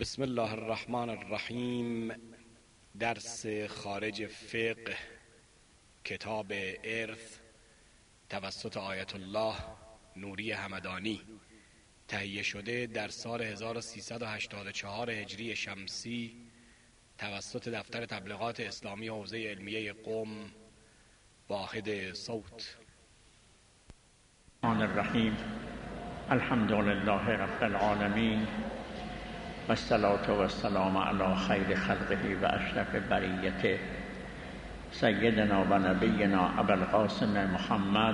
بسم الله الرحمن الرحیم. درس خارج فقه کتاب ارث توسط آیت الله نوری همدانی، تهیه شده در سال 1384 هجری شمسی توسط دفتر تبلیغات اسلامی حوزه علمیه قم، واحد صوت. الرحمن الرحیم. الحمد لله رب العالمین و الصلاة و السلام علی خیر خلقه و اشرف بریته سیدنا و نبینا ابو القاسم محمد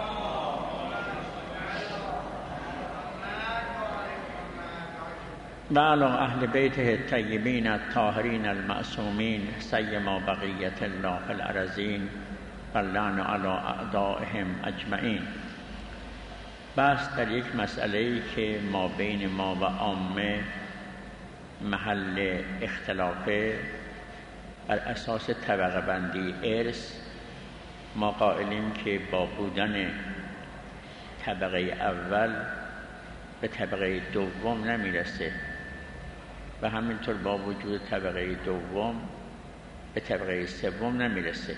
و علی اهل بیته الطیبین الطاهرین المعصومین سیما بقیت الله فی الارضین و اللعن علی اعدائهم اجمعین. بس در یک مسئله‌ای که ما بین ما و عامه محل اختلافه، بر اساس طبقه بندی ارث ما قائلیم که با بودن طبقه اول به طبقه دوم نمیرسه و همینطور با وجود طبقه دوم به طبقه سوم نمیرسه،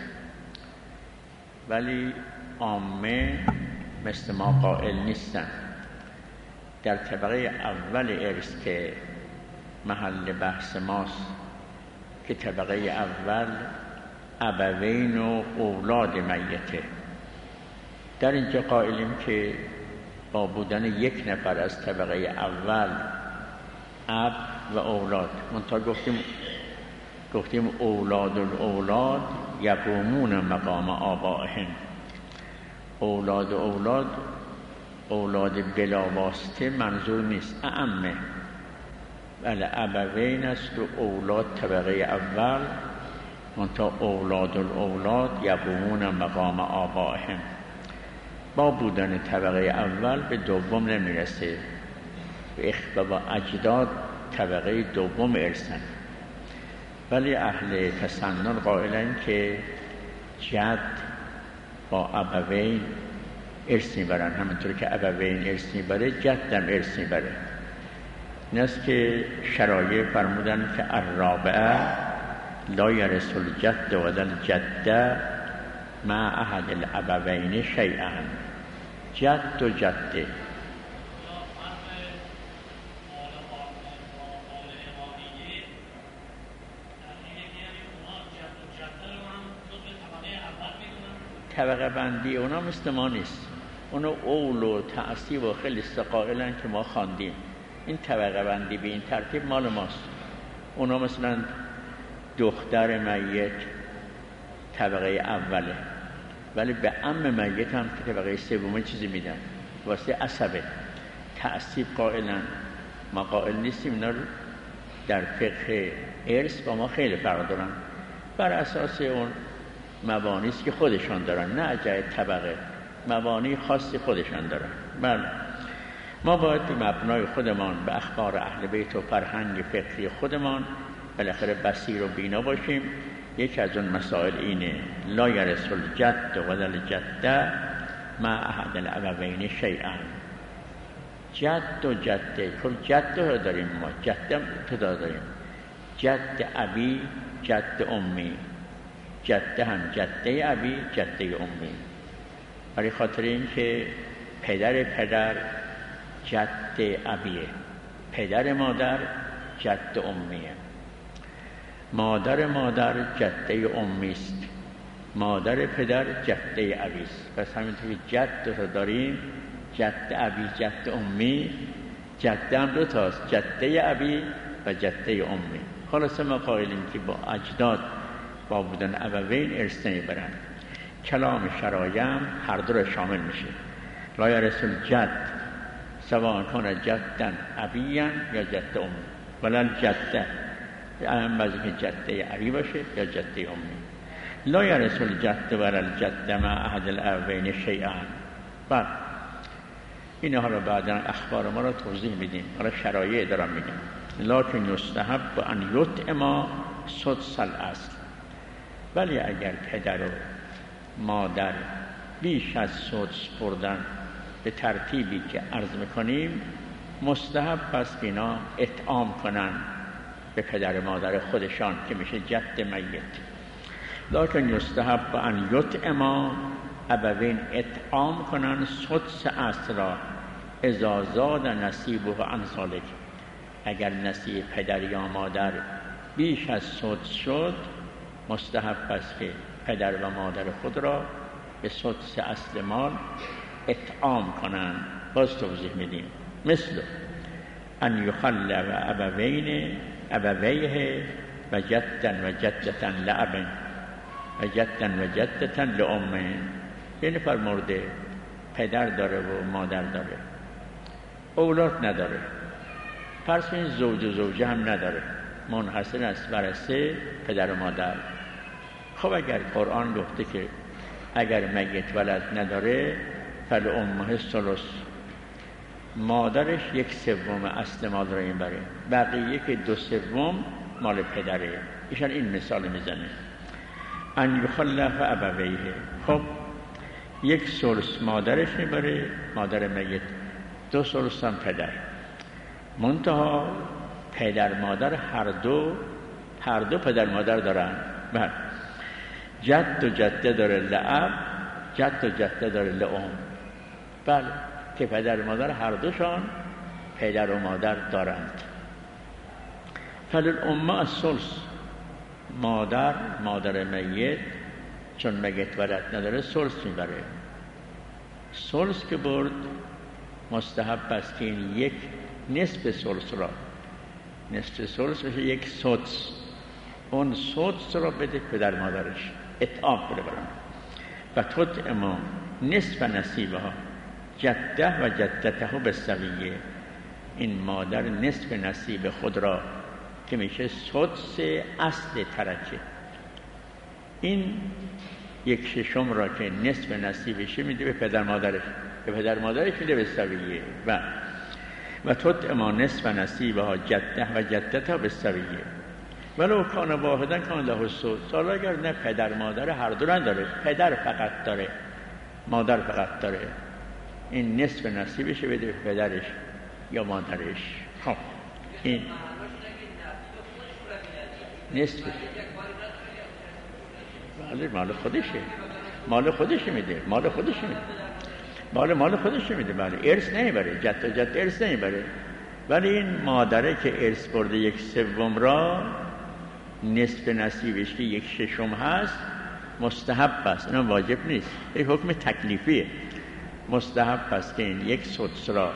ولی عامه مثل ما قائل نیستن. در طبقه اول ارث که محل بحث ماست، که طبقه اول ابوین و اولاد میته، در اینجا قائلیم که با بودن یک نفر از طبقه اول اب و اولاد، منتها گفتیم اولاد الاولاد یقومون مقام آبائهم. اولاد بلا واسطه منظور نیست، اعمه، بله ابوین است و اولاد طبقه اول، منتها اولاد الاولاد یقومون مقام آبائهم. با بودن طبقه اول به دوم نمیرسه و اجداد طبقه دوم ارثن، ولی اهل تسنن قائلن که جد با ابوین ارث میبرن، همونطور که ابوین ارث میبره جدم ارث میبره. این است که شرایع فرمودن که الرابعه لا یرث الجد ولا الجده مع احد الابوین شیئا. جد و جده طبقه بندی اونا مثل ما نیست. اونا اول و تعصیب و خیلی قائلن که ما خواندیم. این طبقه بندی به این ترتیب مال ماست. اونا مثلا دختر میت طبقه اوله، ولی به عم میت هم طبقه سوم چیزی میدن، واسه عصبه. تعصیب قائلن، ما قائل نیستیم. اینا در فقه ارث با ما خیلی فرق دارن، بر اساس اون مبانی است که خودشان دارن، نه جای طبقه، مبانی خاصی خودشان دارن. بله ما باید به مبنای خودمان، به اخبار اهل بیت و فرهنگ فقهی خودمان بالاخره بصیر و بینا باشیم. یکی از اون مسائل اینه لا یرث الجد ولا الجده مع احد الابوین شیئا. جد و جده، کل جد رو داریم ما، جده ابتدا داریم، جد ابی جد امی، جده هم جده ابی جده امی، برای خاطر این که پدر جد ابیه، پدر مادر جد امیه، مادر جده امیست، مادر پدر جده ابیست. پس همینطور که جد رو داریم، جد ابی جد امی، جده هم دو تاست، جده ابی و جده امی. خلاصه ما قائلیم که با اجداد با بودن ابوین ارث نمیبرن. کلام شرایع هم هر دو را شامل میشه. لا یرث الجد سواء کان جدا ابیا یا جد امی، ولا الجده هم بعضی که جده ابی باشه یا جده امی. لا یرث الجد ولا الجده مع احد الابوین شیئا. بعد اینها رو بعدا اخبار ما رو توضیح میدیم، حالا شرایع دارم میگم. لکن یستحب ان یطعم سدس الاصل، ولی اگر پدر و مادر بیش از سدس بردن به ترتیبی که عرض میکنیم، مستحب است اینا اطعام کنن به پدر مادر خودشان که میشه جد میت. لکن یستحب ان یطعما ابوین، اطعام کنن سدس اصل را اذا زاد نصیبه عن ذلک، اگر نصیب پدر یا مادر بیش از سدس شد مستحب است که پدر و مادر خود را به سدس اصل مال اطعام کنند. باز توضیح میدیم. مثل ان یخلف ابویه و جدا و جدتا لأب و جدا و جدتا لأم. یه نفر مرده، پدر داره و مادر داره، اولاد نداره، فرض کنید زوج و زوجه هم نداره، منحصر است بر سه پدر و مادر. خب اگر قرآن گفته که اگر میت ولد نداره فلأمه الثلث، مادرش 1/3 اصل مال را این بره، بقیه که 2/3 مال پدره. ایشان این مثال میزنه. ان یخلف ابویه، خب 1/3 مادرش میبره، مادر میت، 2/3 هم پدر. منتها پدر مادر هر دو پدر مادر دارن. بله، جد و جده داره لأب، جد و جده داره لأم. بله، که پدر مادر هر دوشان پدر و مادر دارند. فللأمه الثلث، مادر میت چون میت ولد نداره ثلث میبره. ثلث که برد مستحب است که این یک نصف ثلث را، نصف ثلث میشه 1 سدس، اون سدس را بده پدر مادرش، اطعام بده برام. و تطعم نصف نصیبها جده و جدته بالسویه، این مادر نصف نصیب خود را که میشه سدس اصل ترکه، این 1/6 را که نصف نصیبش میده به پدر مادرش، به پدر مادرش میده به سویه. و تطعم نصف نصیبها جده و جدته بالسویه ولو کان واحدا کان له الثلث. حالا اگر نه پدر مادر هر دو نداره، پدر فقط داره، مادر فقط داره، این نصف نصیبش بده به پدرش یا مادرش. خب این نصف مال خودشه، مال خودش میده، مال خودش میده، مال خودش میده. بله، ارث نمیبره، جد و جد ارث نمیبره، ولی این مادره که ارث برده 1/3 را، نصف نصیبش که 1/6 هست مستحب است، اینا واجب نیست، این حکم تکلیفیه. مستحب است که این 1 سدس را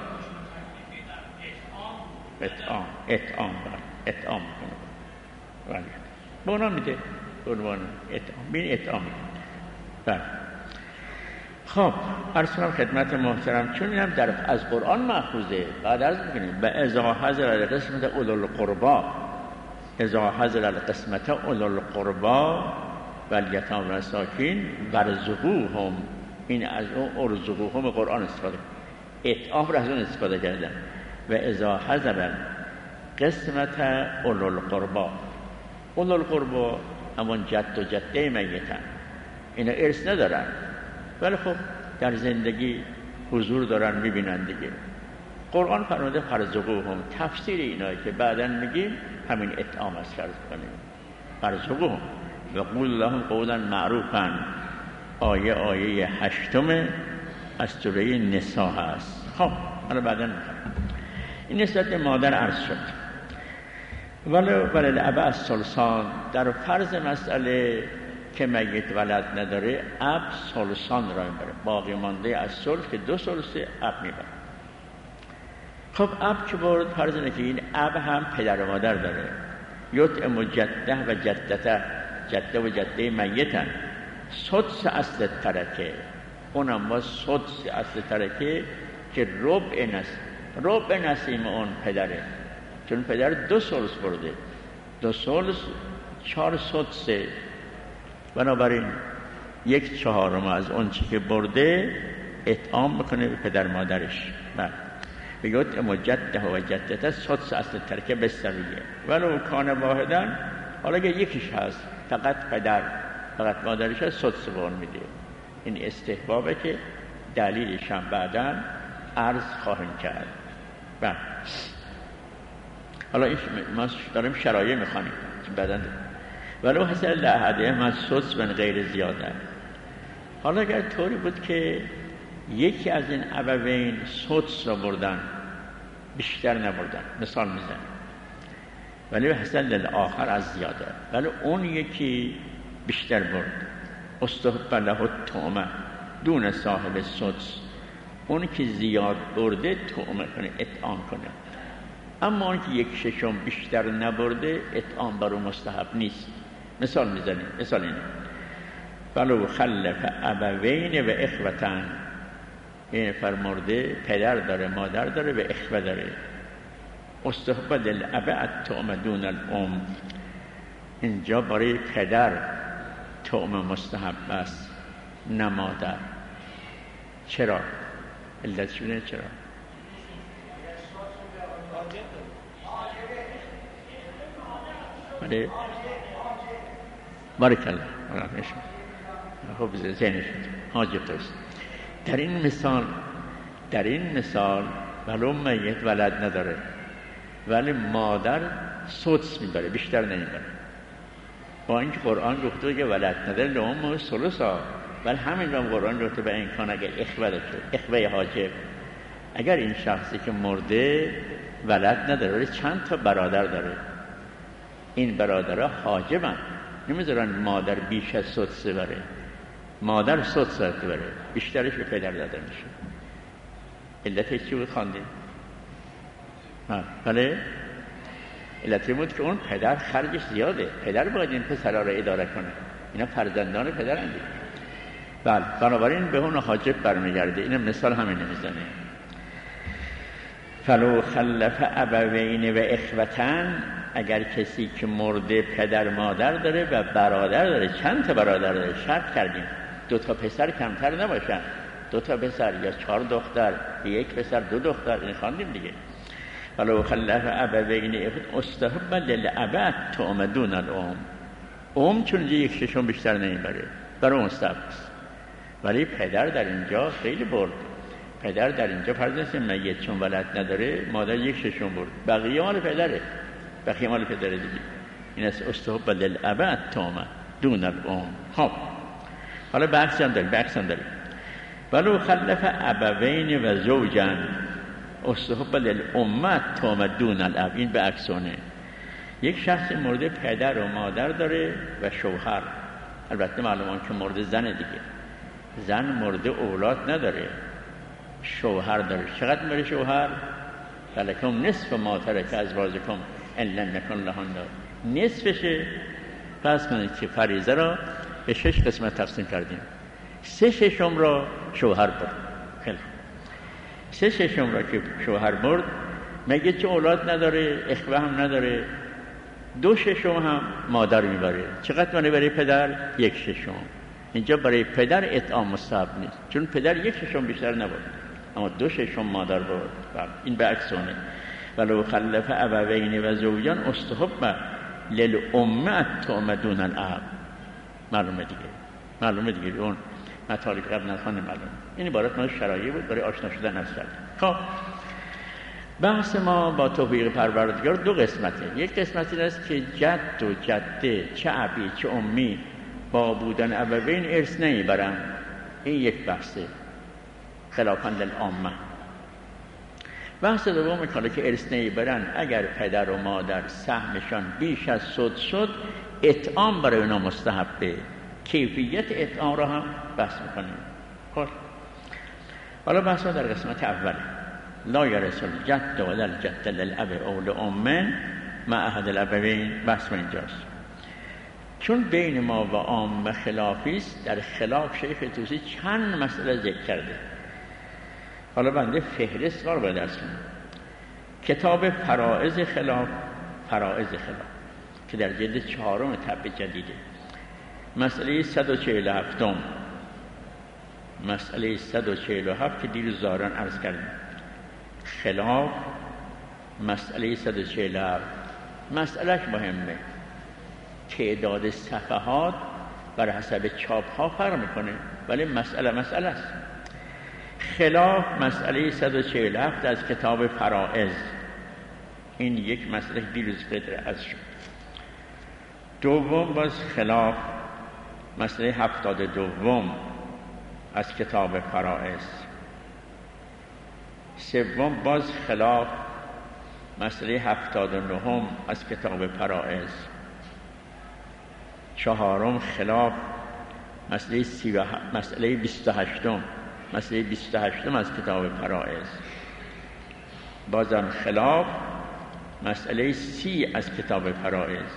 اطعام کنه. بله، به اونا میده، به عنوان اطعام، بین اطعام میده. بله. خب عرض کنم خدمت محترم، چون اینم از قرآن مأخوذه، بعد عرض میکنیم به اذا حضر القسمت اولو القربا، اذا حضر القسمت اولو القربا والیتام و المساکین وارزقوهم، این از اون ارزقوهم قرآن استفاده، اطعام را از اون استفاده کردن. و اذا حضر قسمت اولو القربا، اولو القربا همون جد و جده میتن، اینا ارث ندارن ولی خب در زندگی حضور دارن، میبینن دیگه. قرآن فرموده فرزقوهم، تفسیر اینایی که بعداً میگیم همین اطعام است، فرض کنیم فرزقوهم و قول لهم قولا معروفا، آیه 8 از سوره نساء هست. خب حالا بعداً این نسبت مادر عرض شد. ولی الاب الثلثان، در فرض مسئله که میت ولد نداره اب ثلثان را میبره، باقی مانده از ثلث که 2 ثلث اب میبره. خب اب که برد، فرض اینه که این اب هم پدر و مادر داره، یطعم جده و جدته، جده و جده میتن، سدس اصل ترکه، اونم با سدس اصل ترکه که ربع نسیم اون پدره، چون پدر 2 ثلث برده، 2 ثلث 4 سدسه، بنابراین 1/4 از اون چی که برده اطعام میکنه به پدر مادرش. بله، بگوت مجده و جدته سدس اصل ترکه بسویه ولو کان واحدا. حالا اگه یکیش هست فقط پدر فقط مادرش هست، سدس به اون میده. این استحبابه که دلیلش هم بعدا عرض خواهیم کرد. بله. حالا این ما داریم شرایع میخوانیم که بدن ولو حصل لأحدهم السدس من غیر زیاده. حالا اگر طوری بود که یکی از این ابوین سدس را بردن بیشتر نبردن، مثال میزنیم، ولی حصل للآخر از زیاده، ولی اون یکی بیشتر برد، استحب له الطعمه دون صاحب السدس، اون که زیاد برده طعمه کنه، اطعام کنه. اما اون که یک ششم بیشتر نبرده اطعام بر اون مستحب نیست. مثال میزنیم، مثال اینه ولو خلف ابوین و اخوتن، این فرمرده پدر داره، مادر داره و اخوه داره، استحب للاب الطعمه دون الام، اینجا برای پدر طعمه مستحب است نه مادر. چرا؟ علتش بینه چرا؟ بله بارکالله خب ذهنش حاجب درست. در این مثال ولو میت ولد نداره ولی مادر سدس میبره، بیشتر نمیبره، با اینکه قرآن گفته که ولد نداره لهم ثلثا، ولی همین رو قرآن گفته به امکان اگر اخوه داشته، اخوه حاجب، اگر این شخصی که مرده ولد نداره ولی چند تا برادر داره، این برادرها حاجبن، نمیذارن مادر بیش از سدس بره، مادر سدس بره، بیشترش به پدر داده میشه. علتش چی بود خواندیم؟ بله علتی بود که اون پدر خرجش زیاده، پدر باید این پسرها رو اداره کنه، اینا فرزندان پدر هستند. بله بنابراین به اون حاجب برمیگرده. این مثال همین میزنه فلو خلف ابوین و اخوتن، اگر کسی که مرده پدر مادر داره و برادر داره، چند تا برادر داره، شرط کردیم 2 تا پسر کمتر نباشن، 2 تا پسر یا 4 دختر، 1 پسر 2 دختر، این خواندیم دیگه. فلو خلف ابوین استحب للاب الطعمه دون الام، چون 1/6 بیشتر نمیبره، برای مستحب است. ولی پدر در اینجا خیلی برد، پدر در اینجا فرض است میت چون ولد نداره، مادر 1/6 برد، بقیه مال پدره، بقیه مال پدره دیگه. این است استحب للاب الطعمه دون الام. خب حالا بحث هم داریم ولو خلف ابوین و زوجن استحب للام الطعمه دون الاب، این به عکسونه. یک شخص مرده پدر و مادر داره و شوهر، البته معلومه که مرده زن دیگه، زن مرده اولاد نداره، شوهر داره. چقدر میره شوهر؟ فلکم نصف ما ترک ازواجکم ان لم یکن لهن، نصفشه. پس کنید که فریضه را به 6 قسمت تقسیم کردیم، 3/6 را شوهر برد. خیلی 3/6 را که شوهر برد، مگه چه اولاد نداره، اخوه هم نداره، 2/6 هم مادر میبره. چقدر منه برای پدر؟ 1/6. اینجا برای پدر اطعام مستحب نیست، چون پدر 1/6 بیشتر نبود، اما 2/6 مادر برد. این به عکسونه. ولو خلف ابوین و زوجان استحب للام الطعمه دون الاب. معلومه دیگه اون مطالب قبل نخوانیم معلومه. این عبارت ما شرایع بود برای آشنا شدن از کردن. خب بحث ما با توفیق پروردگار 2 قسمته. یک قسمت این است که جد و جده، چه ابی چه امی، با بودن ابوین ارث نمیبرن. این یک بحثه خلافاً للعامه. بحث دوم که ارث نمیبرن، اگر پدر و مادر سهمشان بیش از سدس شد، اطعام برای اونا مستحبه. کیفیت اطعام را هم بحث میکنیم. خب حالا بحث در قسمت اوله. لا یرث الجد ولا الجد للاب او لام مع احد الابوین. بحث اینجاست چون بین ما و عامه خلافی است. در خلاف شیخ طوسی چند مسئله ذکر کرده. حالا بنده فهرست رو به درس کنم. کتاب فرائض خلاف که در جلد 4 طبع جدیده، مسئله 147 مسئله 147 که دیروز ظاهران عرض کردیم. خلاف مسئله 147 مسئلهش مهمه. تعداد صفحات بر حسب چاپ ها فرق میکنه، ولی مسئله است. خلاف مسئله 147 از کتاب فرائض این یک مسئله دیروز قدر از شد. دوم باز خلاف مسئله 72 از کتاب فرائض. سوم باز خلاف مسئله 79 از کتاب فرائض. چهارم خلاف مسئله 28 از کتاب فرائض. بازم خلاف مسئله 30 از کتاب فرائض.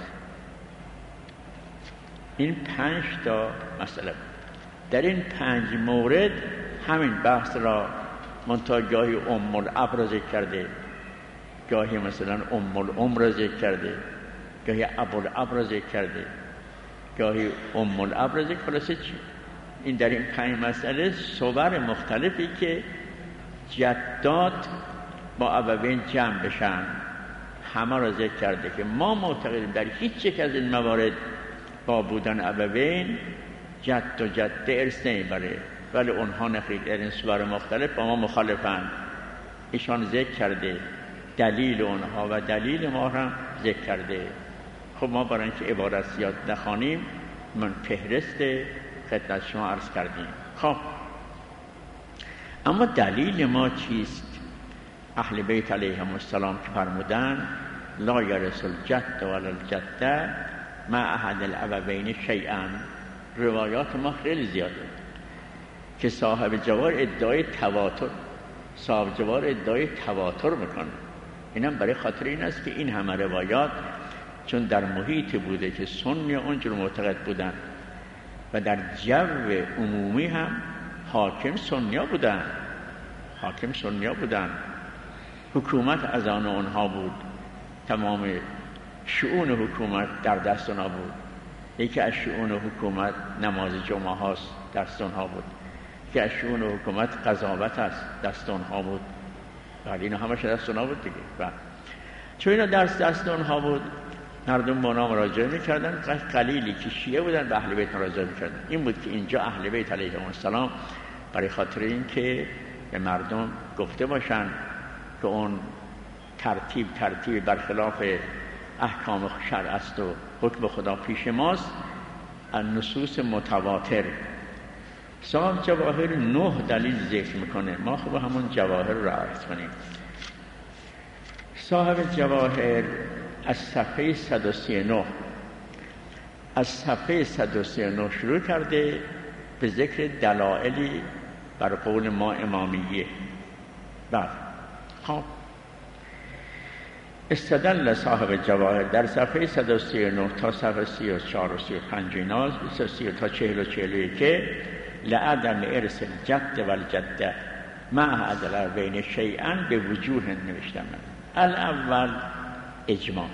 این 5 تا مسئله بود. در این 5 مورد همین بحث را منتها گاهی ام الاب را ذکر کرده، گاهی مثلا ام الام را ذکر کرده، گاهی ابو الاب را ذکر کرده، گاهی ام الاب را ذکر. خلاصه چی؟ این در این 5 مسئله صور مختلفی که جدات با ابوین جمع بشن همه را ذکر کرده که ما معتقدیم در هیچ یک از این موارد با بودن ابوین جد و جده ارث نمیبره، ولی اونها نخیر در این صور مختلف با ما مخالفن. ایشان ذکر کرده دلیل اونها و دلیل ما را ذکر کرده. خب ما برای اینکه عبارت زیاد نخوانیم من فهرست خدمت شما عرض کردیم. خب اما دلیل ما چیست؟ اهل بیت علیهم السلام که فرمودن لا یرث الجد ولا الجده مع احد الابوین شیئا. روایات ما خیلی زیاده که صاحب جوار ادعای تواتر میکنه. اینم برای خاطر این است که این همه روایات چون در محیط بوده که سنی اونجور معتقد بودن و در جو عمومی هم حاکم سنیا بودن، حکومت از آن اونها بود، تمام شؤون حکومت در دست اونها بود. یکی از شؤون حکومت نماز جمعه هاست دست اونها بود، یکی از شؤون حکومت قضاوت است دست اونها بود. ولی اینا همش دست اونها بود دیگه. و چون اینا دست اونها بود مردم با اونا مراجعه میکردن. قلیلی که شیعه بودن به اهل بیت مراجعه میکردن. این بود که اینجا اهل بیت علیهم السلام برای خاطر این که به مردم گفته باشن که اون ترتیب برخلاف احکام شرع است و حکم خدا پیش ماست، از نصوص متواتر. صاحب جواهر 9 دلیل ذکر میکنه. ما خب همون جواهر رو عرض کنیم. صاحب جواهر از صفحه 139 شروع کرده به ذکر دلایلی بر قول ما امامیه. بعد خب استدل صاحب جواهر در صفحه 139 تا صفحه 34 و 35 ایناز 33 تا 40 و 41 که لعدم ارث الجد و الجده مع عدل بین شیئا به وجوه نوشتم. الاول اجماع.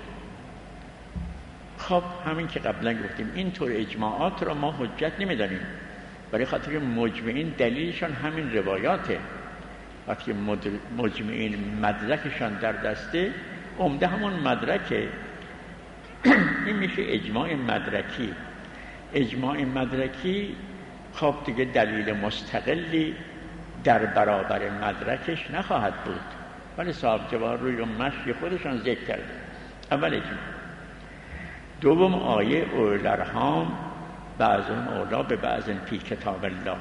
خب همین که قبلا گفتیم اینطور اجماعات را ما حجت نمیدانیم، برای خاطر مجمعین دلیلشان همین روایاته. وقتی مجمعین مدرکشان در دسته عمده همون مدرکه. این میشه اجماع مدرکی. خب دیگه دلیل مستقلی در برابر مدرکش نخواهد بود، ولی صاحب جواهر روی مشی خودشان ذکر کرده. اول اجماع. دوم آیه اولو الارحام بعضهم اولی به بعض فی کتاب الله.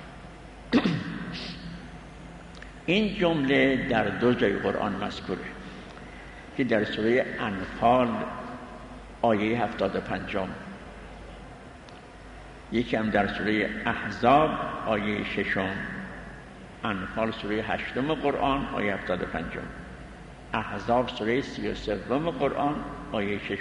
این جمله در 2 جای قرآن مذکوره که در سوره انفال آیه 75، یکی هم در سوره احزاب آیه 6، انفال سوره 8 قرآن آیه 75، احزاب سوره 33 قرآن آیه 6.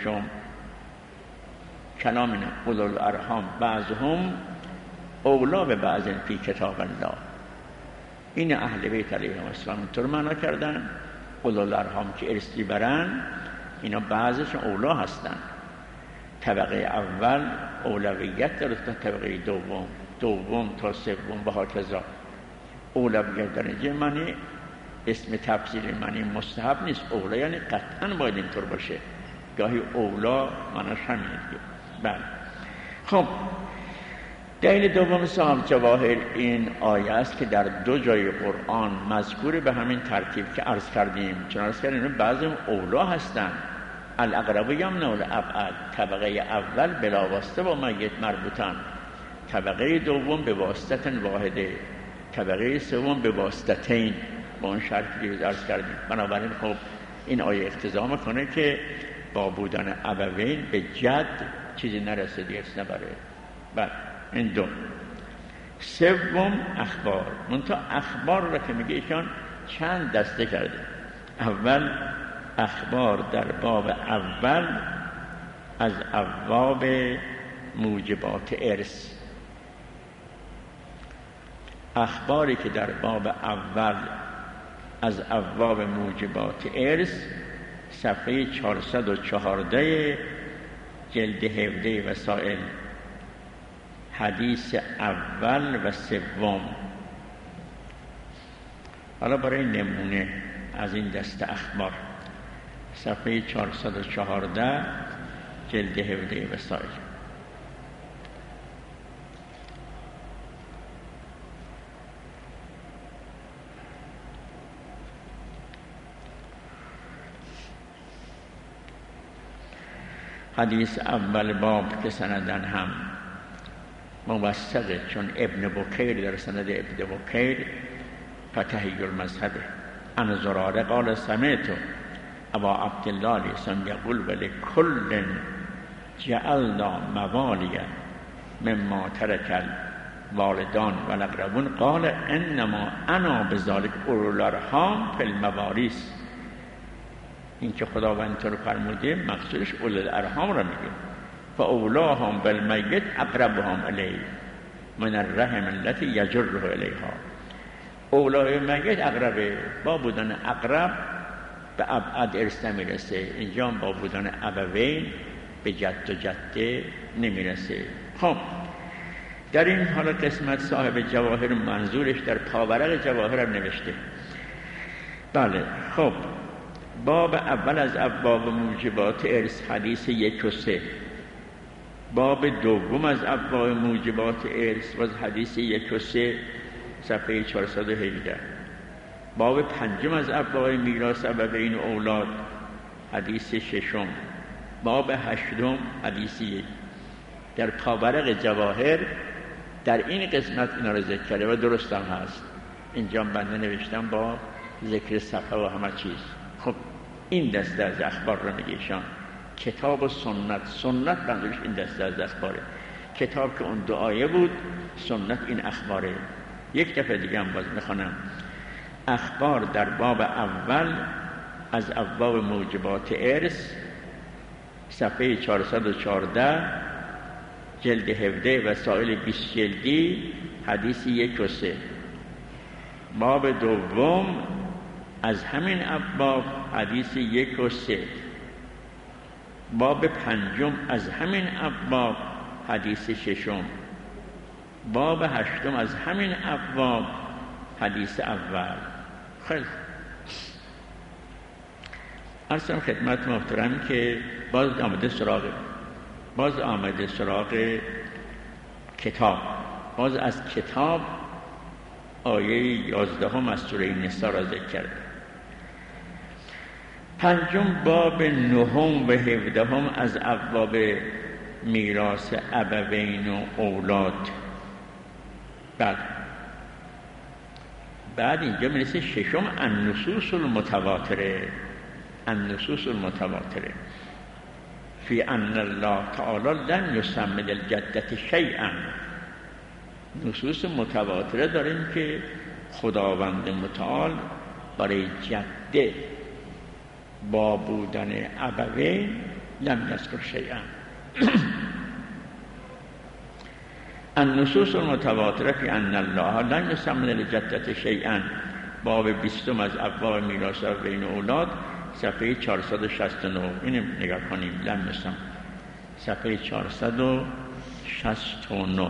کلام اینه اولو الارحام بعضهم اولی به بعض فی کتاب الله. این اهل بیت علیهم السلام اینطور معنا کردن اولو الارحام که ارثی برن اینا بعضشون اولا هستن. طبقه اول اولویت داره تا طبقه دوم تا سوم و هاکذا. اولویت درجه معنی اسم تفضیل معنی مستحب نیست. اولا یعنی قطعا باید اینطور باشه. گاهی اولا معنیش همینه دیگه. بله. خب دلیل دوم صاحب جواهر این آیه است که در 2 جای قرآن مذکور به همین ترتیب که عرض کردیم. چون عرض کردیم بعضی اولا هستن، الاقرب یمنع الابعد، طبقه اول بلا واسطه با میت مربوطن، طبقه دوم به واسطه واحده، طبقه سوم به واسطتین، با اون شرطی که عرض کردیم. بنابراین خب این آیه اقتضا میکنه که با بودن ابوین به جد چیزی نرسه، ارث نبره. بعد این 2. سوم اخبار. منتها اخبار را که میگه ایشان چند دسته کرده. اول اخبار در باب اول از ابواب موجبات ارث. اخباری که در باب اول از ابواب موجبات ارث صفحه 414 جلد 17 وسائل، حدیث اول و سوم. حالا برای نمونه از این دسته اخبار صفحه 414 جلد 17 وسائل. حدیث اول باب که سندن هم موثقه، چون ابن بکیر در سند ابن بکیر فتحی المذهبه عن زراره قال سمعت ابا عبدالله لیسان یقول ولکل جعلنا موالیه مما ترک الوالدان والاقربون قال انما انا بذلک اولو الارحام فی الموارث. این که خداوند اینطور فرموده مقصودش اولو الارحام را میگه. فاولاهم بالمیت اقربهم الیه من الرحم التي یجره الیها. اولای میت اقربه، با بودن اقرب به ابعد ارث نمیرسه. اینجا با بودن ابوین به جد و جده نمیرسه. خب در این حالا قسمت صاحب جواهر منظورش در پاورق جواهر هم نوشته. بله خب باب اول از ابواب موجبات ارث حدیث 1 و 3. باب دوم از ابواب موجبات ارث و حدیث 1 و 3 صفحه 418. باب پنجم از ابواب میراث ابوین و اولاد حدیث 6. باب 8 حدیث 1. در پاورق جواهر در این قسمت اینا رو ذکر کرده و درست هم هست. اینجا بنده نوشتم با ذکر صفحه و همه چیز. خب این دسته از اخبار رو میگه ایشان. کتاب و سنت. سنت بندش این دسته از اخباره. کتاب که اون 2 آیه بود، سنت این اخباره. یک دفعه دیگه هم باز میخونم. اخبار در باب اول از ابواب موجبات ارث صفحه 414 جلد 17 وسائل 20 جلدی حدیث 1 و 3. باب دوم از همین ابواب حدیث 1 و 3. باب پنجم از همین ابواب حدیث 6. باب 8 از همین ابواب حدیث اول. خیلی عرضم خدمت محترم که باز آمده سراغ کتاب. باز از کتاب آیه 11 از سوره نساء را ذکر کرده. پنجم باب 9 و 17 از ابواب میراث ابوین و اولاد. بعد اینجا میرسه 6 النصوص المتواتره. النصوص المتواتره فی ان الله تعالی لن یسمي للجدة شیئا. نصوص متواتره داریم که خداوند متعال برای جده با بودن ابوین لم یذکر شیئا. النصوص المتواتره فی ان الله لن یسمي للجدة شیئا. باب 20 از ابواب میراث ابوین و اولاد صفحه 469. اینو نگاه کنیم. لم یسمي صفحه 469.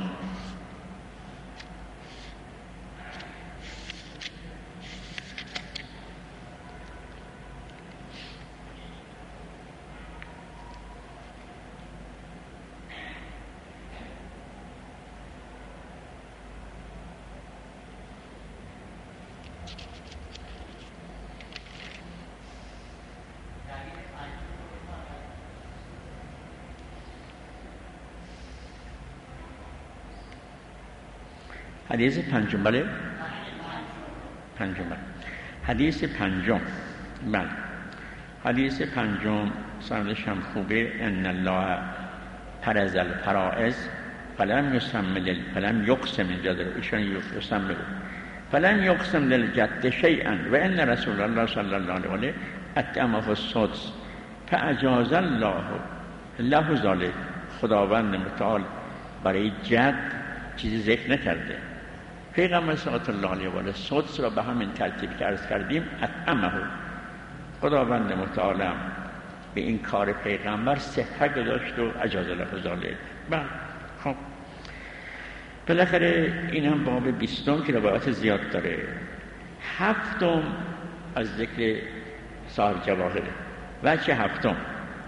حدیث پنجم. بله پنجم. حدیث پنجم. بله حدیث پنجم سندش هم خوبه. ان الله فرض الفرائض فلم یقسم الجد، ایشان یقسم بگو فلم یقسم للجد شیئا و ان رسول الله صلی الله علیه و آله اطعمه السدس فاجاز الله له ذلك. خداوند متعال برای جد چیزی ذکر نکرده. پیغمبر صلی الله علیه و آله سدس را به همین ترتیب که عرض کردیم اطعمه. خداوند متعال به این کار پیغمبر صحت گذاشت و اجازه له ذلك. بله خب بالاخره این هم باب 20 که روایات زیاد داره. 7 از ذکر صاحب جواهره. وجه هفتم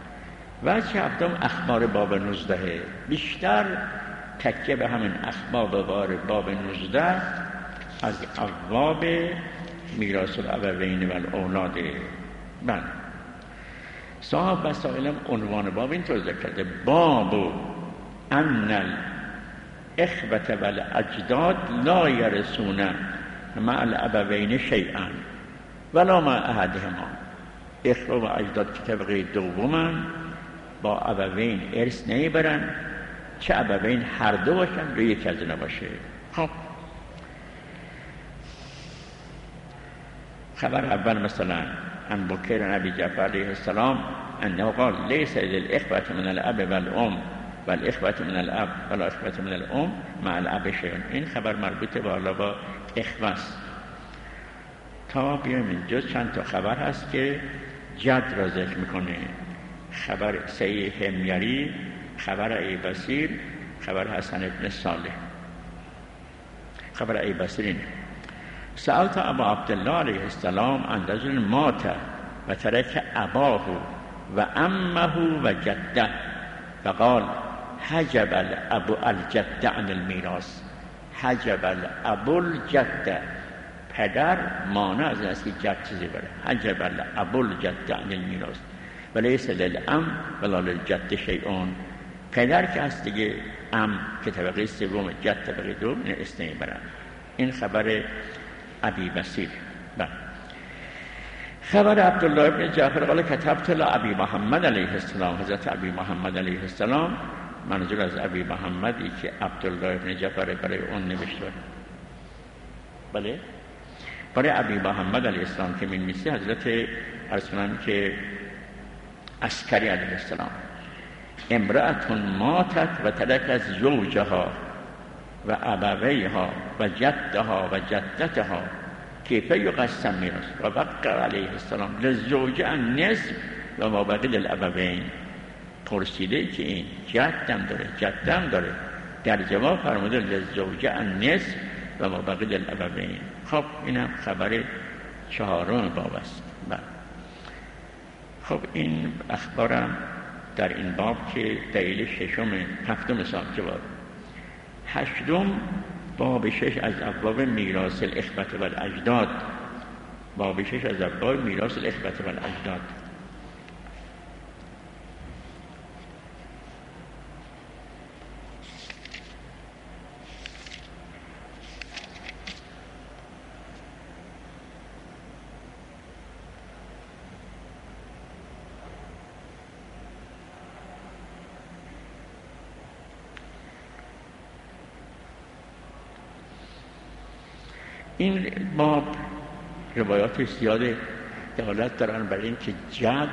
اخبار باب 19. بیشتر تکیه به همین اخبار باب 19 از ابواب میراث الابوین و الاولاد. بله صاحب وسائل عنوان باب این طور ذکر کرده: باب ان الاخوة والاجداد لا یرثون مع الابوین شیئا ولا مع احدهما. اخوه و اجداد که طبقه دومن با ابوین ارث نمیبرن، چه ابوین هر دو باشن یا یکی از اینا باشه. خب خبر اول مثلا عن بکر ابی جعفر علیه السلام انه قال لیس للاخوة من الاب والام والاخوة من الاب ولا اخوة من الام مع الاب شیء. این خبر مربوط به حالا با اخوه است. تا بیایم اینجا چند تا خبر هست که جد را ذکر میکنه. خبر سعی حمیری، خبر ای بصیر، خبر حسن ابن صالح. خبر ای بصیر اینه: سألت ابا عبدالله علیه السلام عن رجل مات و ترک اباه و امه و جده فقال حجب الابو الجده عن المیراث. حجب الابو الجده، پدر مانع از این است که جد چیزی بره. حجب الابو الجده عن المیراث ولیس للام ولا للجد شیئون. پدر که هست دیگه، ام که طبقه سوم، جد طبقه دوم، این اسنهی برن. این خبر ابی بصیر. خبر عبدالله ابن جعفر قال کتبت لابی محمد علیه السلام. حضرت ابی محمد علیه السلام، منظور از ابی محمدی که عبدالله ابن جعفر برای اون نوشته. بله برای ابی محمد علیه السلام که می‌نویسه حضرت ارسلان که عسکری علیه السلام: امرأتون ماتت و ترک از زوجها و ابویها و جدها و جدتها کیف یقسم میراث و وقع علیه السلام للزوج النصف و ما بقی للابوین. پرسیده که این جدم داره جدم داره، در جواب فرموده للزوج النصف و ما بقی للابوین. خب اینم خبر 4 باب است. خب این اخبارم در این باب که دلیل 7 سال جواب. 8 باب 6 از ابواب میراث الاخوة والاجداد. باب 6 از ابواب میراث الاخوة والاجداد. این باب روایات زیاد دلالت دارن برای این که جد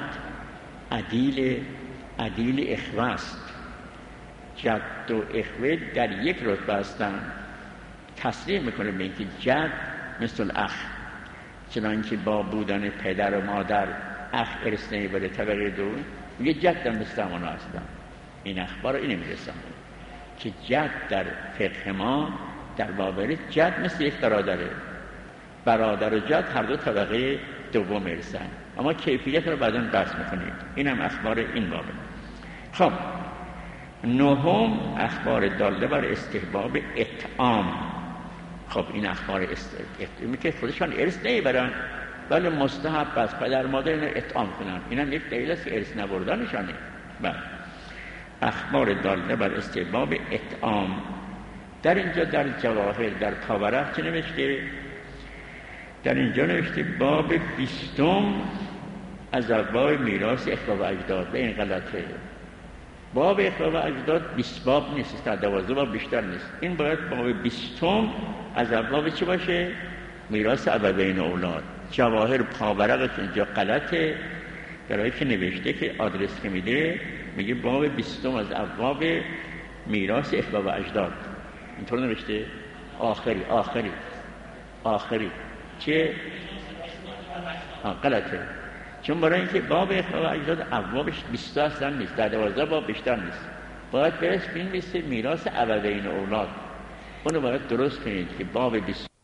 عدیل اخوه است. جد و اخوه در یک رتبه هستن. تصریح میکنه به اینکه جد مثل اخ، چنانکه با بودن پدر و مادر اخ ارث نمیبره طبقه دو، میگه جد هم مثل همانا هستن. این اخبار اینه میرسن که جد در فقه ما در باب جد مثل یک برادر و جد هر دو طبقه دوم ارثن، اما کیفیت رو بعداً بحث میکنیم. این هم اخبار این بابه. خب 9 اخبار داله بر استحباب اطعام. خب این اخبار استحباب که خودشان ارث نمیبرن ولی مستحب است پدر مادر اینو اطعام کنن. این هم یک دلیل است که ارث نبردنشانه. اخبار داله بر استحباب اطعام در اینجا در جواهر در پاورق چه نوشته؟ در اینجا نوشته باب 20 از ابواب میراث اخوه و اجداد. به این غلطه. باب اخوه و اجداد 20 باب نیست، تا 12 باب بیشتر نیست. این باید باب 20 از ابواب چی باشه؟ میراث ابوین اولاد. جواهر پاورقش اینجا غلطه، درایی که نوشته که آدرس که میده میگه باب 20 از ابواب میراث اخوه و اجداد. اینطور نوشته؟ آخری چه؟ غلطه، چون برای اینکه باب اخوه و اجداد ابوابش 20 اصلا نیست، در 12 باب بیشتر نیست. باید برس بین میراث ابوین اولاد. اونو باید درست کنید که باب 20